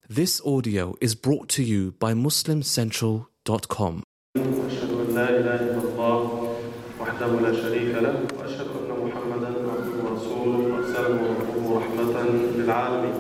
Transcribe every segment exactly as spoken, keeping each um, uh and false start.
This audio is brought to you by muslim central dot com. أشهد أن لا إله إلا الله وحده لا شريك له وأشهد أن محمدا عبده ورسوله أرسله رحمة للعالمين.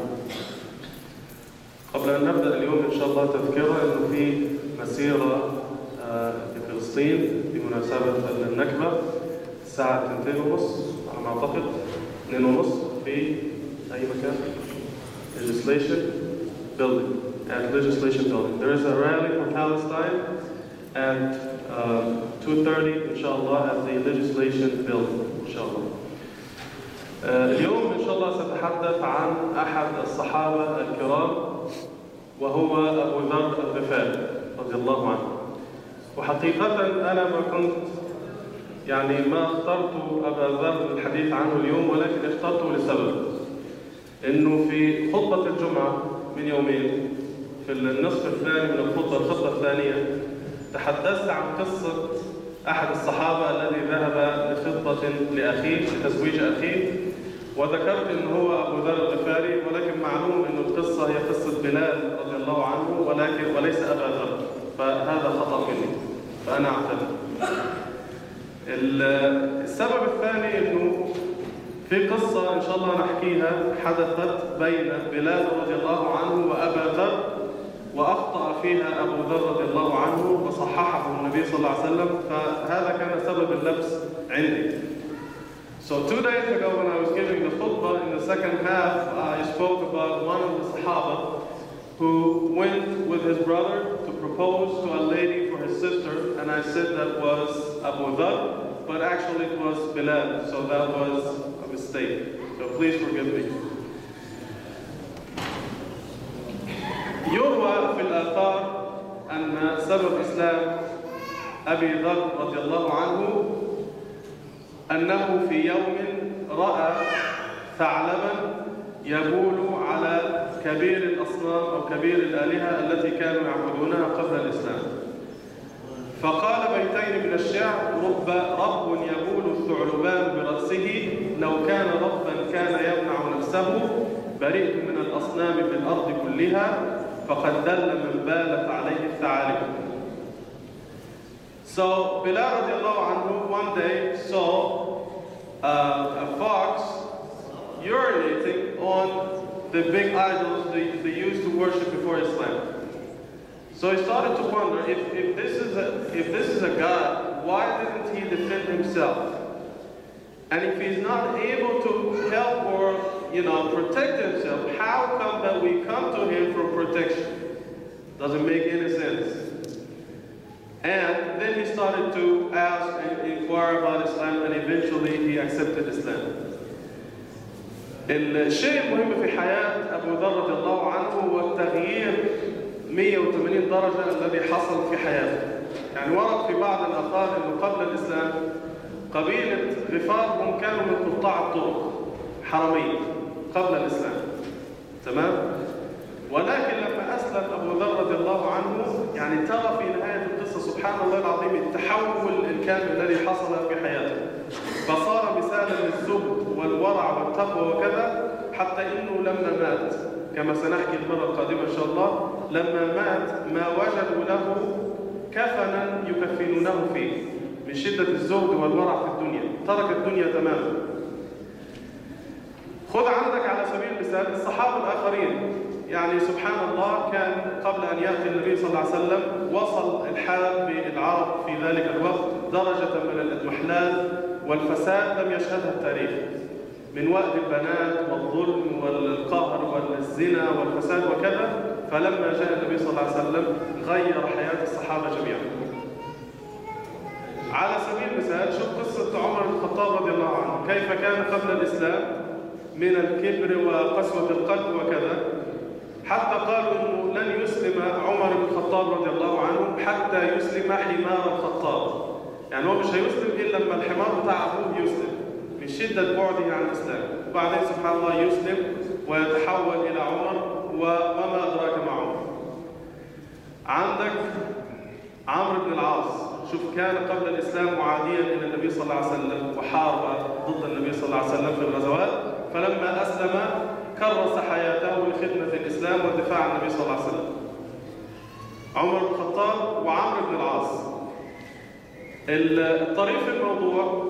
قبل أن نبدأ اليوم إن شاء الله تذكرة إنه في مسيرة في فلسطين بمناسبة النكبة الساعة اثنتين ونص على ما أعتقد اثنين ونص في أي مكان legislation building at legislation building. There is a rally for Palestine at uh, two thirty inshallah at the legislation building inshallah. uh, اليوم إن شاء الله سأتحدث عن أحد الصحابة الكرام وهو أبو ذر الغفاري رضي الله عنه. وحقيقة أنا ما كنت يعني ما اخترت أبا ذر للحديث عنه اليوم، ولكن اخترته لسبب إنه في خطبة الجمعة من يومين في النصف الثاني من الخطبة الخطبة الثانية تحدثت عن قصة أحد الصحابة الذي ذهب لخطبة لأخيه لتزويج أخيه، وذكرت إنه هو أبو ذر الغفاري، ولكن معلوم إنه القصة هي قصة بلال رضي الله عنه ولكن وليس أبا ذر، فهذا خطأ مني فأنا أعتذر. السبب الثاني إنه في قصة إن شاء الله نحكيها حدثت بين بلال رضي الله عنه وأبا ذر، وأخطأ فيها أبو ذر رضي الله عنه وصححه النبي صلى الله عليه وسلم، فهذا كان سبب اللبس عندي. So two days ago when I was giving the khutbah, in the second half I spoke about one of the Sahaba who went with his brother to propose to a lady for his sister, and I said that was Abu Dhar, but actually it was Bilal, so that was a mistake. So please forgive me. يروى في الآثار أن سبب إسلام أبي ذر رضي الله عنه أنه في يوم رأى ثعلبا يبول على كبير الأصنام أو كبير الآلهة التي كانوا يعبدونها قبل الإسلام، فقال بيتين من الشعر: رب رب يبول الثعلبان برأسه، لو كان ربا كان يمنع نفسه، برئت من الأصنام في الأرض كلها، فقد دل من بالت عليه الثعالب. So Bilal radiallahu anhu one day saw uh, a fox urinating on the big idols they, they used to worship before Islam. So he started to wonder, if, if, this is a, if this is a God, why didn't he defend himself? And if he's not able to help or, you know, protect himself, how come that we come to him for protection? Doesn't make any sense. And then he started to ask and inquire about Islam, and eventually he accepted Islam. الشيء المهم في حياة أبو ذر رضي الله عنه هو التغيير مئة وثمانين درجة الذي حصل في حياته. يعني ورد في بعض الآثار أنه قبل الإسلام قبيلة غفار هم كانوا من قطاع الطرق حرمية قبل الإسلام، تمام؟ ولكن لما أسلم أبو ذر رضي الله عنه يعني ترى في نهاية القصة سبحان الله العظيم التحول الكامل الذي حصل في حياته، فصار مثالا للزهد والورع والتقوى وكذا، حتى إنه لما مات كما سنحكي المرة القادمة إن شاء الله، لما مات ما وجدوا له كفنا يكفنونه فيه من شدة الزهد والورع في الدنيا، ترك الدنيا تماما. خذ عندك على سبيل المثال الصحابة الآخرين، يعني سبحان الله كان قبل أن يأتي النبي صلى الله عليه وسلم وصل الحال بالعرب في ذلك الوقت درجة من الإضمحلال والفساد لم يشهدها التاريخ، من وأد البنات والظلم والقهر والزنا والفساد وكذا، فلما جاء النبي صلى الله عليه وسلم غير حياة الصحابة جميعا. على سبيل المثال شوف قصة عمر بن الخطاب رضي الله عنه، كيف كان قبل الإسلام من الكبر وقسوة القلب وكذا، حتى قالوا إنه لن يسلم عمر بن الخطاب رضي الله عنه حتى يسلم حمار الخطاب، يعني هو مش هيسلم إلا لما الحمار بتاع أبوه يسلم من شدة بعده عن الإسلام، وبعدين سبحان الله يسلم ويتحول إلى عمر، وما أدراك مع عمر. عندك عمرو بن العاص، شوف كان قبل الإسلام معاديا إلى النبي صلى الله عليه وسلم وحارب ضد النبي صلى الله عليه وسلم في الغزوات، فلما أسلم كرس حياته لخدمة الإسلام والدفاع عن النبي صلى الله عليه وسلم. عمر بن الخطاب وعمرو بن العاص. الطريف في الموضوع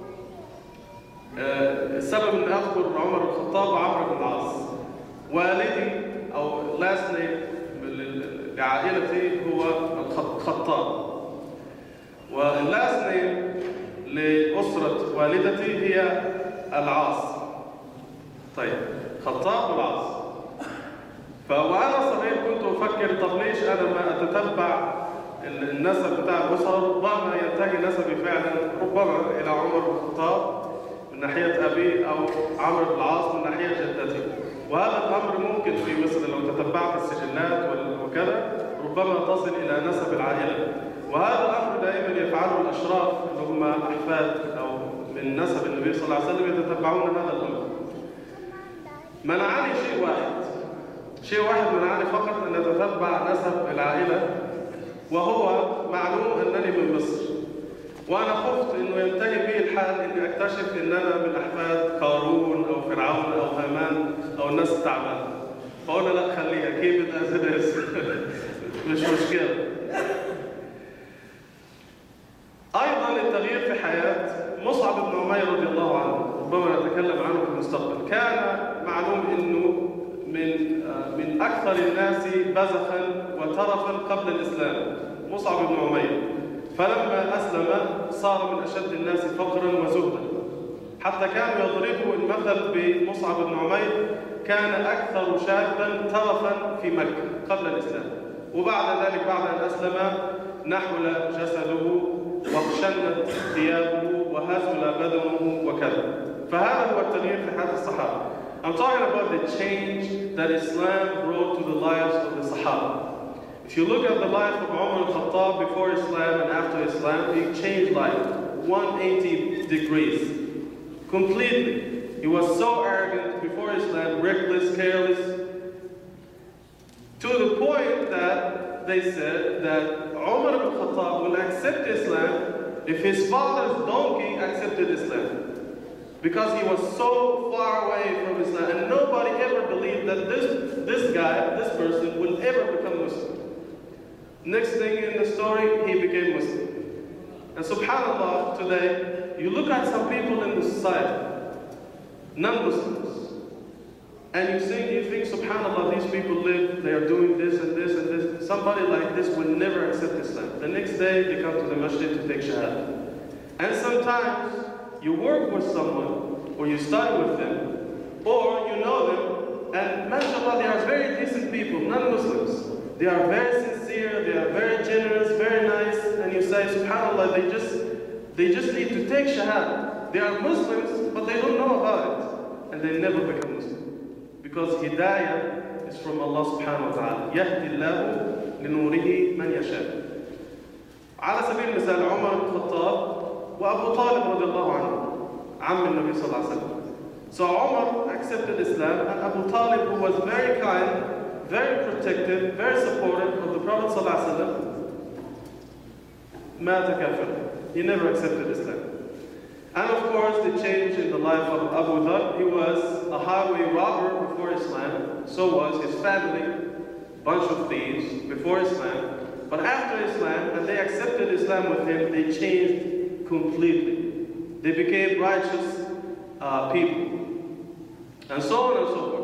السبب ان اذكر عمر بن الخطاب وعمرو بن العاص، والدي او last name لعائلتي هو الخطاب، واللاست نيم لأسرة والدتي هي العاص. طيب خطاب والعاص. فوأنا صغير كنت أفكر طب ليش أنا ما أتتبع النسب بتاع الأسرة، ربما ينتهي نسبي فعلا ربما إلى عمر بن الخطاب من ناحية أبي أو عمرو بن العاص من ناحية جدتي. وهذا الأمر ممكن في مصر لو تتبعت السجلات وكذا ربما تصل إلى نسب العائلة، وهذا الأمر دائما يفعله الأشراف اللي هم أحفاد أو من نسب النبي صلى الله عليه وسلم يتتبعون هذا الأمر. منعني شيء واحد شيء واحد منعني فقط أن أتتبع نسب العائلة، وهو معلوم أنني من مصر، وأنا خفت أنه ينتهي بي الحال أني أكتشف أن أنا من أحفاد قارون أو فرعون أو هامان أو الناس التعبانة. فقلنا لا خليها كيف أزدرس مش مشكلة. أيضا التغيير في حياة مصعب بن عمير رضي الله عنه، ربما نتكلم عنه في المستقبل. كان معلوم أنه من من أكثر الناس بزخا وترفا قبل الإسلام مصعب بن عمير، فلما أسلم صار من أشد الناس فقرا وزهدا، حتى كانوا يضربوا المثل بمصعب بن عمير كان أكثر شابا ترفا في مكة قبل الإسلام، وبعد ذلك بعد أن أسلم نحل جسده وخشنت ثيابه وهزل بدنه وكذا. فهذا هو التغيير في حياة الصحابة. I'm talking about the change that Islam brought to the lives of the Sahaba. If you look at the life of Umar al-Khattab before Islam and after Islam, he changed life one hundred eighty degrees. Completely. He was so arrogant before Islam, reckless, careless, to the point that they said that Umar al-Khattab will accept Islam if his father's donkey accepted Islam. Because he was so far away from Islam, and nobody ever believed that this, this guy, this person, will ever become Muslim. Next thing in the story, he became Muslim. And subhanAllah, today, you look at some people in the society, non-Muslims, and you think, you think, subhanAllah, these people live, they are doing this and this and this. Somebody like this will never accept Islam. The next day, they come to the masjid to take shahada. And sometimes, you work with someone, or you study with them, or you know them, and mashallah, they are very decent people, non-Muslims. They are very sincere, they are very generous, very nice, and you say, subhanAllah, they just, they just need to take shahada. They are Muslims, but they don't know about it, and they never become Muslim. Because hidayah is from Allah subhanahu wa ta'ala. يهدي الله لنوره من يشاء. على سبيل المثال عمر بن الخطاب وأبو طالب رضي الله عنه عم النبي صلى الله عليه وسلم. So Umar accepted Islam, and Abu Talib, who was very kind, very protective, very supportive of the Prophet صلى الله عليه وسلم, مات كافر. He never accepted Islam. And of course, the change in the life of Abu Dhar, he was a highway robber before Islam, so was his family, bunch of thieves before Islam. But after Islam, and they accepted Islam with him, they changed completely. They became righteous uh, people. And so on and so forth.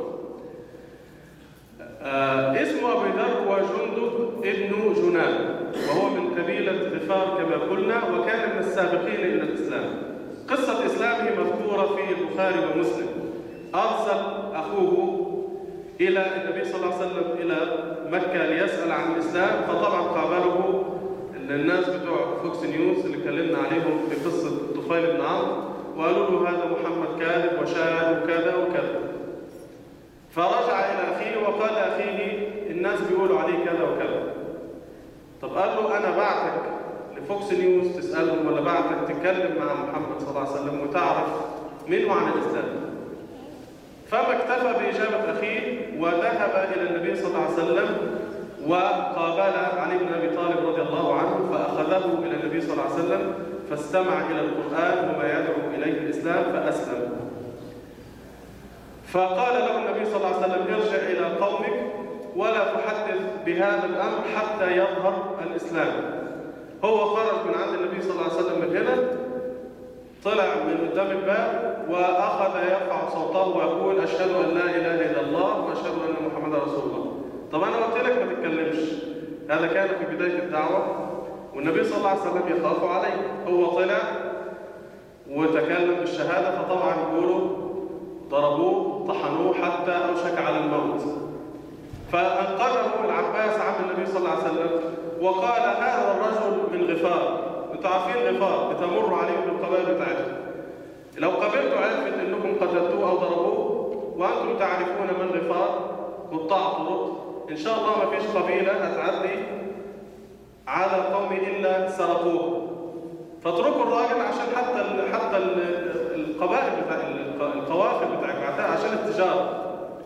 اسم أبي ذر هو جندب ابن جنان، وهو من قبيلة غفار كما قلنا، وكان من السابقين إلى الإسلام. قصة إسلامه مذكورة في البخاري ومسلم. أرسل أخوه إلى النبي صلى الله عليه وسلم إلى مكة ليسأل عن الإسلام، فطبعا قابله الناس بتوع فوكس نيوز اللي كلمنا عليهم في قصة طفيل بن عمرو، وقالوا له هذا محمد كاذب وشاعر وكذا وكذا. فرجع إلى أخيه وقال أخيه الناس بيقولوا عليه كذا وكذا. طب قال له أنا بعتك لفوكس نيوز تسألهم، ولا بعتك تتكلم مع محمد صلى الله عليه وسلم وتعرف منه عن الإسلام. فما اكتفى بإجابة أخيه وذهب إلى النبي صلى الله عليه وسلم وقابل علي بن أبي طالب رضي الله عنه، فأخذه إلى النبي صلى الله عليه وسلم فاستمع إلى القرآن وما يدعو إليه الإسلام فأسلم. فقال له النبي صلى الله عليه وسلم ارجع إلى قومك ولا تحدث بهذا الأمر حتى يظهر الإسلام. هو خرج من عند النبي صلى الله عليه وسلم من هنا، طلع من قدام الباب وأخذ يرفع صوته ويقول أشهد أن لا إله إلا الله وأشهد أن محمدا رسول الله. طبعا أنا قلت لك ما تتكلمش، هذا كان في بداية الدعوة والنبي صلى الله عليه وسلم يخاف عليه. هو طلع وتكلم بالشهادة، فطبعا يقولوا ضربوه طحنوه حتى أوشك على الموت. فأنقذه العباس عم النبي صلى الله عليه وسلم وقال هذا الرجل من غفار. انتوا عارفين غفار بتمروا عليهم بالقبائل بتاعتهم، لو قابلتوا عرفت انكم قتلتوه او ضربوه وانتم تعرفون من غفار قطاع طرق، ان شاء الله ما فيش قبيله هتعدي على القوم الا سرقوه. فاتركوا الراجل عشان حتى ال حتى ال القبائل بتاع القوافل بتاعتها عشان التجاره.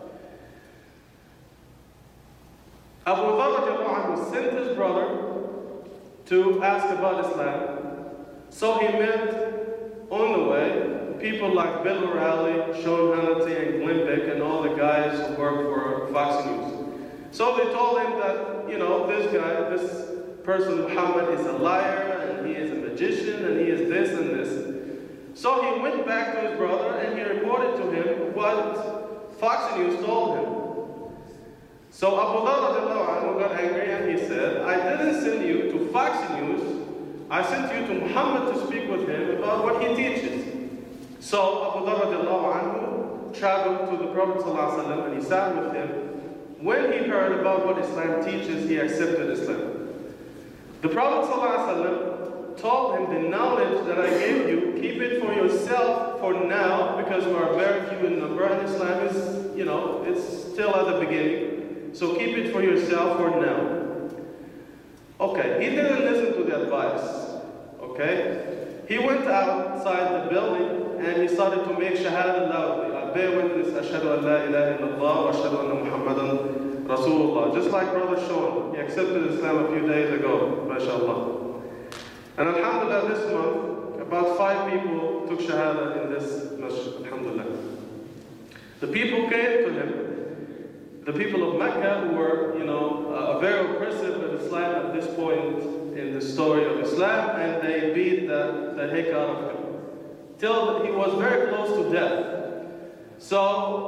Abu Dharr radiallahu anhu sent his brother to ask about Islam. So he met on the way people like Bill O'Reilly, Sean Hannity, and Glenn Beck, and all the guys who work for Fox News. So they told him that, you know, this guy, this person, Muhammad, is a liar, and he is a magician, and he is this and this. So he went back to his brother, and he reported to him what Fox News told him. So Abu Dharr got angry and he said, I didn't send you to Fox News, I sent you to Muhammad to speak with him about what he teaches. So Abu Dharr traveled to the Prophet ﷺ and he sat with him. When he heard about what Islam teaches, he accepted Islam. The Prophet ﷺ told him, the knowledge that I gave you, keep it for yourself for now, because we are very few in number and Islam is, you know, it's still at the beginning. So keep it for yourself for now. Okay, he didn't listen to the advice. Okay? He went outside the building and he started to make shahada loudly. I bear witness, ashhadu an la ilaha illallah wa ashhadu anna Muhammadan Rasulullah. Just like Brother Sean, he accepted Islam a few days ago, mashallah. And alhamdulillah, this month, about five people took shahada in this masjid, alhamdulillah. The people came to him. The people of Mecca, who were, you know, uh, very oppressive of Islam at this point in the story of Islam, and they beat the, the heck out of him, till he was very close to death. So,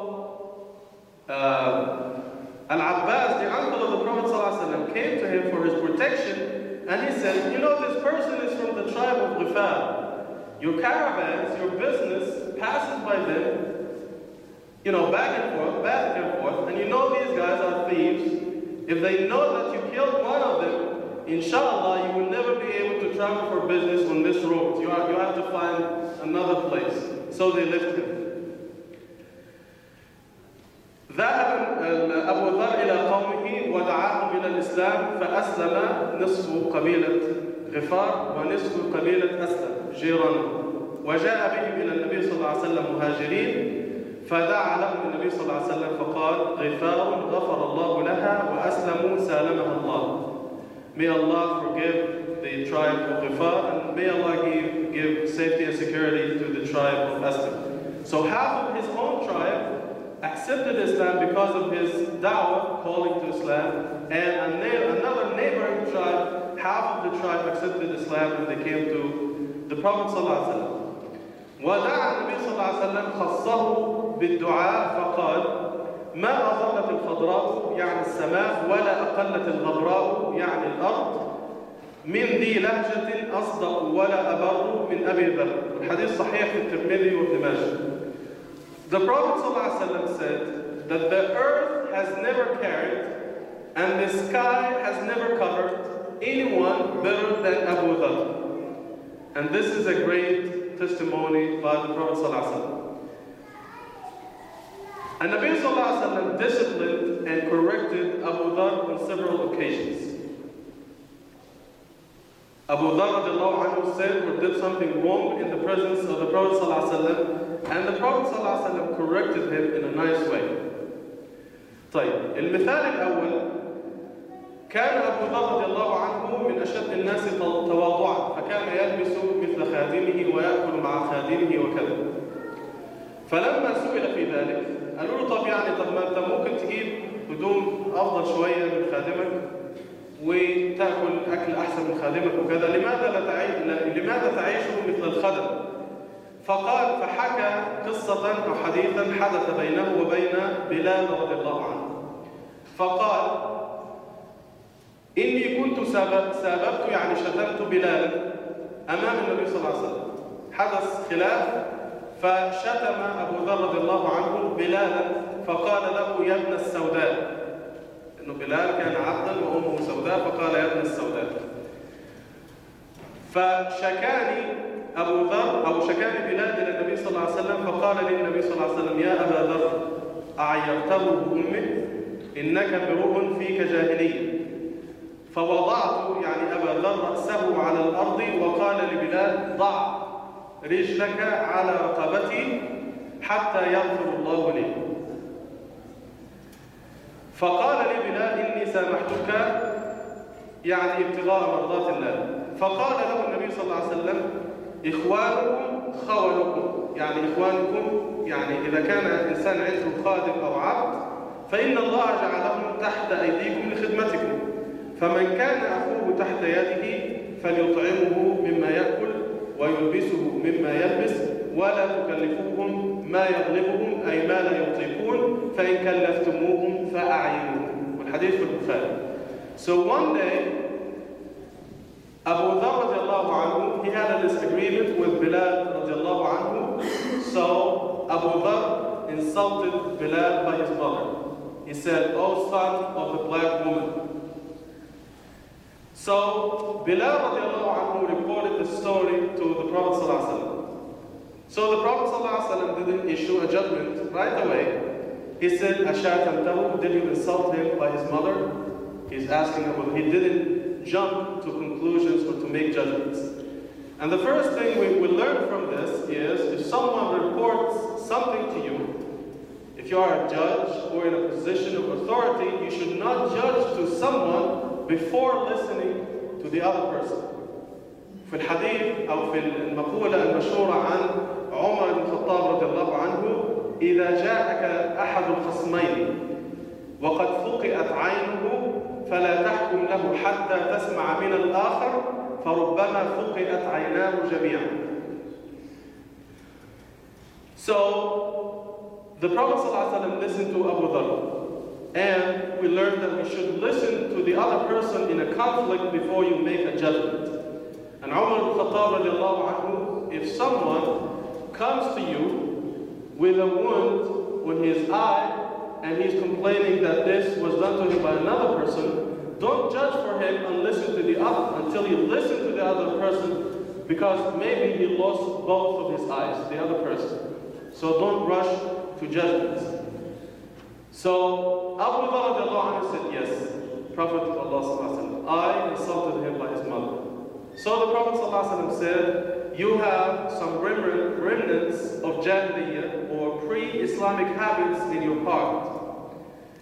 uh, Al-Abbas, the uncle of the Prophet ﷺ, came to him for his protection, and he said, you know, this person is from the tribe of Ghifar. Your caravans, your business passes by them, you know, back and forth, back and forth, and you know these guys are thieves. If they know that you killed one of them, inshallah, you will never be able to travel for business on this road. You, are, you have to find another place. So they left him. ذهب أبو ذر إلى قومه ودعاهم إلى الإسلام فأسلم نصف قبيلة غفار ونصف قبيلة أسلم جيرانه وجاء بهم إلى النبي صلى الله عليه وسلم مهاجرين فدعا لهم النبي صلى الله عليه وسلم فقال غفار غفر الله لها وأسلموا سالمها الله. May Allah forgive the tribe of Ghifar and may Allah give, give safety and security to the tribe of Aslam. So half of his own tribe accepted Islam because of his da'wah, calling to Islam, and another neighboring tribe, half of the tribe accepted Islam and they came to the Prophet صلى الله عليه وسلم. ودعا النبي صلى الله عليه وسلم خصه بالدعاء فقال ما أظلت الخضراء يعني السماء ولا أقلت الغبراء يعني الأرض من ذي لهجة أصدق ولا أبر من أبي ذر. الحديث صحيح في الترمذي وابن ماجه. The Prophet ﷺ said that the earth has never carried and the sky has never covered anyone better than Abu Dharr. And this is a great testimony by the Prophet ﷺ. And Nabi ﷺ disciplined and corrected Abu Dharr on several occasions. Abu Dharr said or did something wrong in the presence of the Prophet ﷺ, and the Prophet ﷺ corrected him in a nice way. طيب المثال الأول كان أبو ذر رضي الله عنه من أشد الناس تواضعا فكان يلبس مثل خادمه ويأكل مع خادمه وكذا. فلما سئل في ذلك قالوا له طب يعني طب ما أنت ممكن تجيب هدوم أفضل شوية من خادمك وتأكل أكل أحسن من خادمك وكذا، لماذا لا تعيش لماذا تعيش مثل الخدم؟ فقال فحكى قصة أو حديثا حدث بينه وبين بلال رضي الله عنه، فقال إني كنت ساببت يعني شتمت بلالا أمام النبي صلى الله عليه وسلم، حدث خلاف فشتم أبو ذر رضي الله عنه بلالا فقال له يا ابن السوداء، إنه بلال كان عبدا وأمه سوداء فقال يا ابن السوداء. فشكاني أبو ذر أو شكاني بلال إلى النبي صلى الله عليه وسلم، فقال للنبي صلى الله عليه وسلم يا أبا ذر أعيرته بأمه إنك امرؤ فيك جاهلية. فوضعت يعني أبا ذر رأسه على الأرض وقال لبلال ضع رجلك على رقبتي حتى يغفر الله لي. فقال لي بلال إني سامحتك يعني ابتغاء مرضات الله. فقال له النبي صلى الله عليه وسلم إخوانكم خولكم، يعني إخوانكم يعني إذا كان إنسان عنده خادم أو عبد فإن الله جعلهم تحت أيديكم لخدمتكم، فمن كان أخوه تحت يده فليطعمه مما يأكل ويلبسه مما يلبس ولا تكلفوهم ما يغلبهم أي ما لا يطيقون فإن كلفتموهم فأعينوهم. والحديث في البخاري. So one day Abu Dharr radiallahu anhu, he had a disagreement with Bilal radiallahu anhu. So Abu Dharr insulted Bilal by his mother. He said, "O son of the black woman." So Bilal radiallahu anhu reported the story to the Prophet sallallahu alaihi wasallam. So the Prophet sallallahu alaihi wasallam didn't issue a judgment right away. He said, "Ashatamtahu, did you insult him by his mother?" He's asking about. He didn't jump to conclusions or to make judgments. And the first thing we will learn from this is if someone reports something to you, if you are a judge or in a position of authority, you should not judge to someone before listening to the other person. في الحديث أو في المقولة المشهورة عن عمر بن الخطاب رضي الله عنه إذا جاءك أحد الخصمين وقد فقئت عينه فلا تحكم له حتى تسمع من الآخر فربما فقئت عيناه جميعا. So the Prophet ﷺ listened to Abu Dharr, and we learned that we should listen to the other person in a conflict before you make a judgment. And Umar ibn Khattab radiallahu anhu, if someone comes to you with a wound on his eye and he's complaining that this was done to him by another person, don't judge for him and listen to the other until you listen to the other person, because maybe he lost both of his eyes, the other person. So don't rush to judgments. So Abu Dharr radiallahu anhu said, yes, Prophet of Allah, I insulted him by his mother. So the Prophet ﷺ said, you have some remnants of Jahiliyyah or pre-Islamic habits in your heart.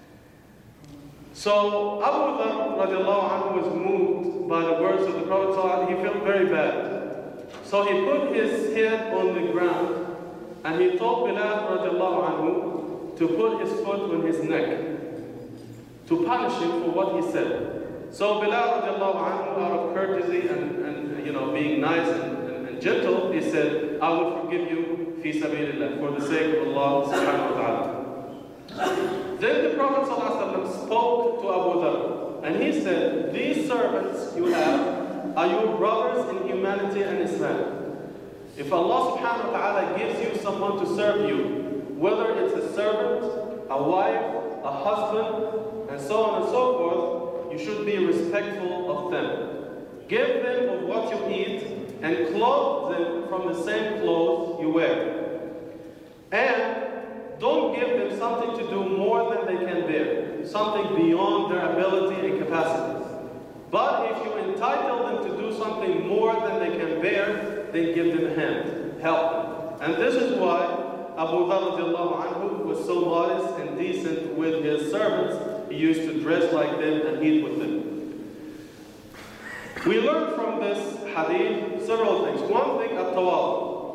So Abu Dharr radiallahu anhu was moved by the words of the Prophet ﷺ. He felt very bad. So he put his head on the ground and he told Bilal radiallahu anhu to put his foot on his neck to punish him for what he said. So Bilal radiallahu anhu, out of courtesy and, and you know, being nice and, and, and gentle, he said, I will forgive you fi sabilillah, for the sake of Allah subhanahu wa ta'ala. Then the Prophet ﷺ spoke to Abu Dharr, and he said, these servants you have are your brothers in humanity and Islam. If Allah subhanahu wa ta'ala gives you someone to serve you, whether it's a servant, a wife, a husband, and so on and so forth, you should be respectful of them. Give them of what you eat and clothe them from the same clothes you wear. And don't give them something to do more than they can bear, something beyond their ability and capacity. But if you entitle them to do something more than they can bear, then give them a hand, help them. And this is why Abu Dharr radiallahu anhu was so modest and decent with his servants. He used to dress like them and eat with them. We learn from this hadith several things. One thing, at-tawadu.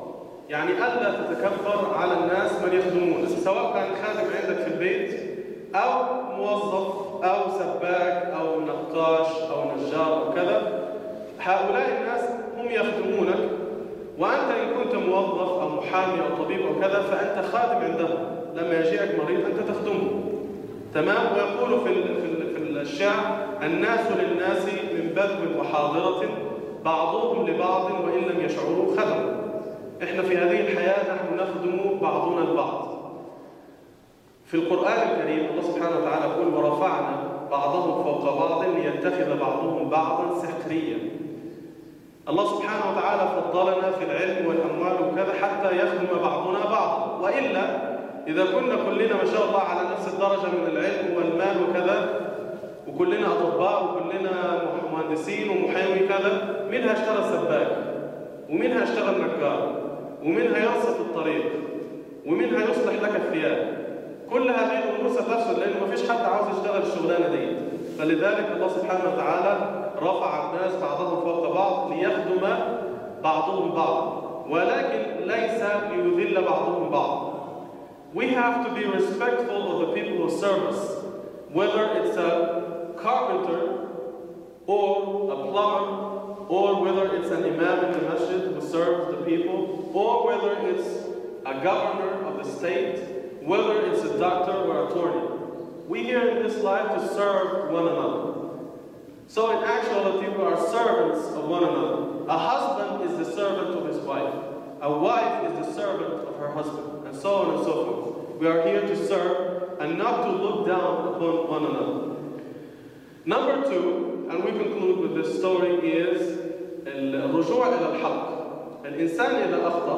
يعني ألا تتكبر على الناس من يخدمونك، سواء كان خادم عندك في البيت أو موظف أو سباك أو نقاش أو نجار أو كذا. هؤلاء الناس هم يخدمونك، وأنت إن كنت موظف أو محامي أو طبيب أو كذا فأنت خادم عندهم. لما يجيك مريض أنت تخدمه، تمام. ويقول في في الشعر: الناس للناس من بدو وحاضرة، بعضهم لبعض وإن لم يشعروا خدموا. إحنا في هذه الحياة نحن نخدم بعضنا البعض. في القرآن الكريم الله سبحانه وتعالى يقول: ورفعنا بعضهم فوق بعض ليتخذ بعضهم بعضا سخريا. الله سبحانه وتعالى فضلنا في العلم والأموال وكذا حتى يخدم بعضنا بعضا، وإلا إذا كنا كلنا ما شاء الله على نفس الدرجة من العلم والمال وكذا، وكلنا أطباء وكلنا مهندسين ومحامي كذا، منها اشتغل سباك، ومنها اشتغل نجار، ومنها يرصف الطريق، ومنها يصلح لك الثياب. كل هذه الأمور ستفسد، لأنه ما فيش حد عاوز يشتغل الشغلانة دي. فلذلك الله سبحانه وتعالى رفع الناس بعضهم فوق بعض ليخدم بعضهم بعض، ولكن ليس ليذل بعضهم بعض. We have to be respectful of the people who serve us, whether it's a carpenter or a plumber, or whether it's an imam in the masjid who serves the people, or whether it's a governor of the state, whether it's a doctor or attorney. We here in this life to serve one another. So in actuality, we are servants of one another. A husband is the servant of his wife. A wife is the servant of her husband, and so on and so forth. We are here to serve and not to look down upon one another. Number two, and we conclude with this story, is الرجوع إلى الحق. الإنسان إذا أخطأ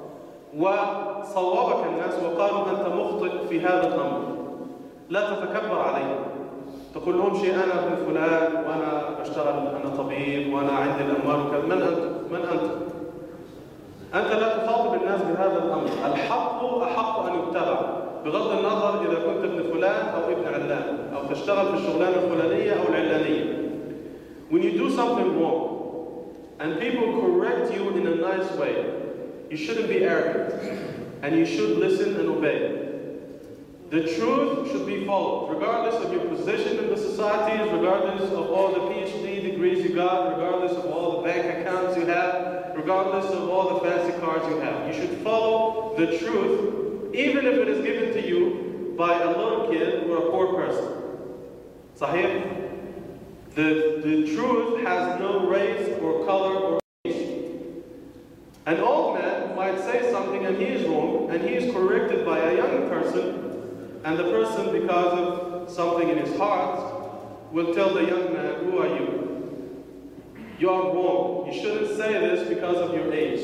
وصوبك الناس وقالوا أنت مخطئ في هذا الأمر، لا تتكبر عليه. تقول لهم شيء: أنا ابن فلان، وأنا بشتغل، أنا طبيب، وأنا عندي الأموال وكذا. من أنت؟ من أنت؟ أنت لا تخاطب الناس بهذا الأمر. الحق أحق أن يتبع، بغض النظر إذا كنت ابن فلان أو ابن علان، أو تشتغل في الشغلانة الفلانية أو العلانية. When you do something wrong and people correct you in a nice way, you shouldn't be arrogant, and you should listen and obey. The truth should be followed, regardless of your position in the society, regardless of all the P H D degrees you got, regardless of all the bank accounts you have, regardless of all the fancy cars you have. You should follow the truth, even if it is given to you by a little kid or a poor person. Sahih? The, the truth has no race or color or age. An old man might say something and he is wrong, and he is corrected by a young person, and the person, because of something in his heart, will tell the young man, who are you? You are wrong. You shouldn't say this because of your age.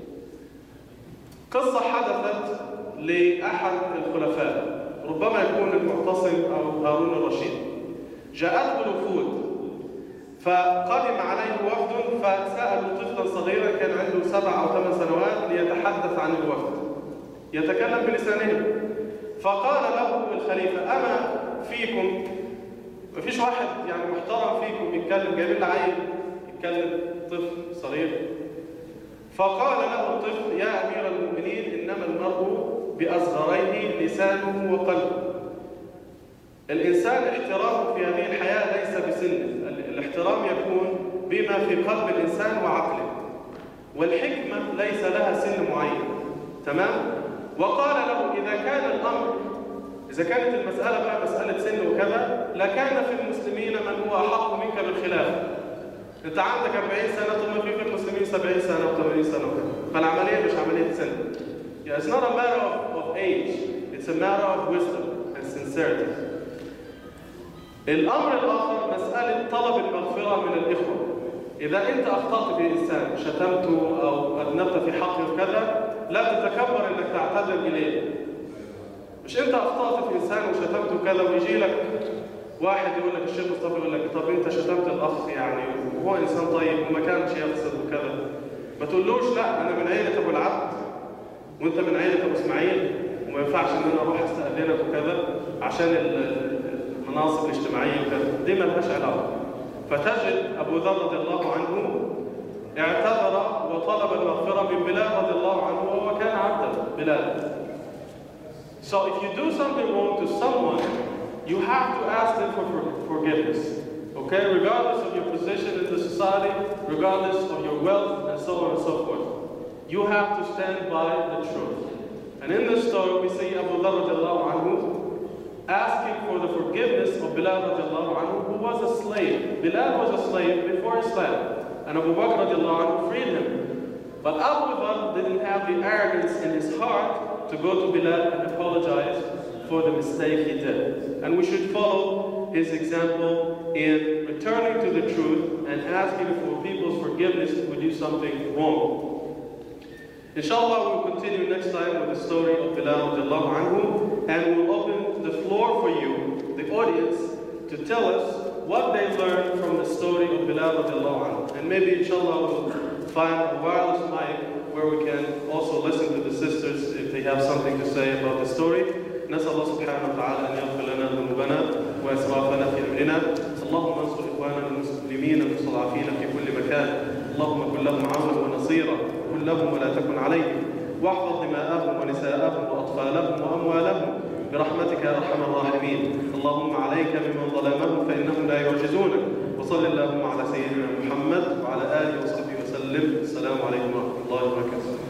قصة حدثت لأحد الخلفاء، ربما يكون المعتصم أو هارون الرشيد. جاءته الوفود، فقدم عليه وفد، فسألوا طفلا صغيرا كان عنده سبع أو ثمان سنوات ليتحدث عن الوفد، يتكلم بلسانهم. فقال له الخليفة: أما فيكم، ما فيش واحد يعني محترم فيكم يتكلم؟ جايبين لي عيل يتكلم، طفل صغير. فقال له الطفل: يا أمير المؤمنين، إنما المرء بأصغريه لسانه وقلبه. الإنسان احترامه في هذه الحياة ليس بسنه، الاحترام يكون بما في قلب الإنسان وعقله، والحكمة ليس لها سن معين. تمام؟ وقال له: إذا كان الأمر، إذا كانت المسألة بقى مسألة سن وكذا، لكان في المسلمين من هو أحق منك بالخلافة. أنت عندك أربعين سنة، ثم في في المسلمين سبعين سنة وثمانين سنة وكذا. فالعملية مش عملية سن. Yeah, it's not a matter of, of age, it's a matter of wisdom and sincerity. الأمر الآخر مسألة طلب المغفرة من الإخوة. إذا أنت أخطأت في إنسان، شتمته أو أذنبت في حقه كذا، لا تتكبر إنك تعتذر إليه. مش أنت أخطأت في إنسان وشتمته كذا، ويجي لك واحد يقول لك، الشيخ مصطفى يقول لك: طب أنت شتمت الأخ يعني وهو إنسان طيب وما كانش يقصد وكذا. ما تقولوش: لا أنا من عيلة أبو العبد وأنت من عيلة أبو إسماعيل، وما ينفعش إن أنا أروح أستأذنك وكذا عشان المناصب الاجتماعية وكذا. دي ما لهاش علاقة. فتجد أبو ذر رضي الله عنه اعتذر وطلب المغفرة من بلال رضي الله عنه وهو كان عبدا بلال. So if you do something wrong to someone, you have to ask them for forgiveness. Okay, regardless of your position in the society, regardless of your wealth, and so on and so forth. You have to stand by the truth. And in this story, we see Abu Dharr radiallahu anhu asking for the forgiveness of Bilal radiallahu anhu, who was a slave. Bilal was a slave before Islam, and Abu Bakr radiallahu anhu freed him. But Abu Dharr didn't have the arrogance in his heart to go to Bilal and apologize for the mistake he did. And we should follow his example in returning to the truth and asking for people's forgiveness if we do something wrong. Inshallah, we'll continue next time with the story of Bilal radiallahu anhu, and we'll open the floor for you, the audience, to tell us what they learned from the story of Bilal radiallahu anhu. And maybe inshallah we'll find a wireless mic where we can also listen to the sisters if they have something to say about the story. نسأل الله سبحانه وتعالى أن يغفر لنا ذنوبنا وإسرافنا في أمرنا. اللهم انصر إخواننا المسلمين المستضعفين في كل مكان. اللهم كن لهم عونا ونصيرا، كن لهم ولا تكن عليهم، واحفظ دماءهم ونساءهم وأطفالهم وأموالهم برحمتك يا أرحم الراحمين. اللهم عليك بمن ظلمهم فإنهم لا يعجزونك. وصل اللهم على سيدنا محمد وعلى آله وصحبه وسلم. السلام عليكم ورحمة الله وبركاته.